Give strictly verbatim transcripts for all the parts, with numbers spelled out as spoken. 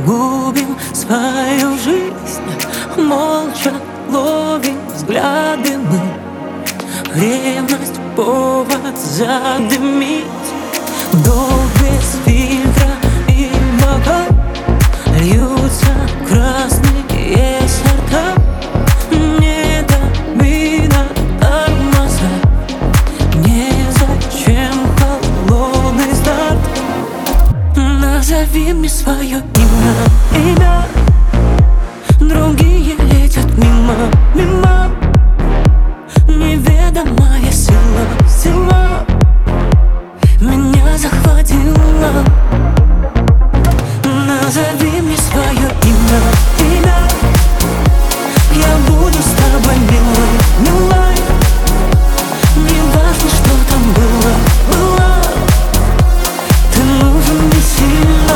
губим свою жизнь, молча ловим взгляды мы. Ревность — повод задымить. Долг без фильтра и бока, льются красные сорта. Не до вина тормоза, незачем холодный старт. Назови мне свое имя, имя. Другие летят мимо, мимо. Неведомая сила, сила меня захватила. Назови мне свое имя, имя. Я буду с тобой милой, милой. Не важно, что там было, было. Ты нужен мне сильно.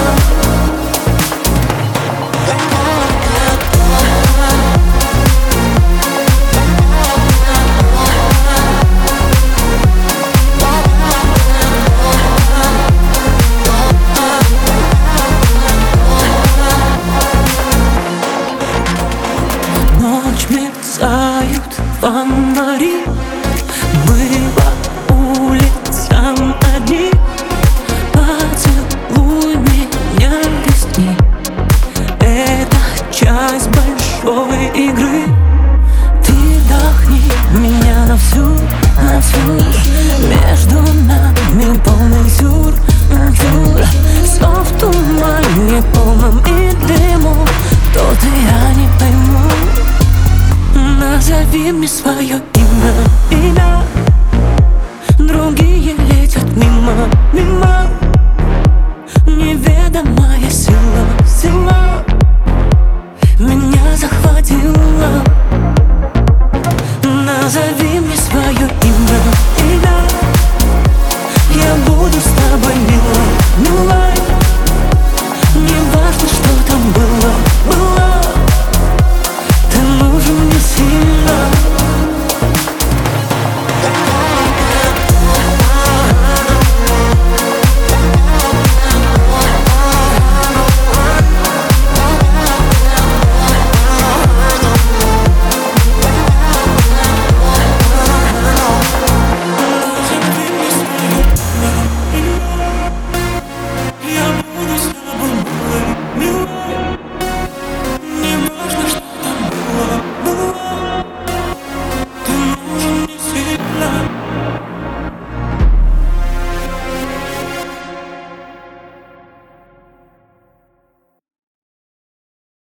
Ночь мерцают фонари, мы по улицам одни. Поцелуй меня, рискни, это часть большой игры. Ты вдохни меня на всю, на всю. Между нами полный сюр, сюр. Снов в тумане полном и дыму. Кто-то я не пойму. Назови мне свое имя, имя. Другие летят мимо, мимо.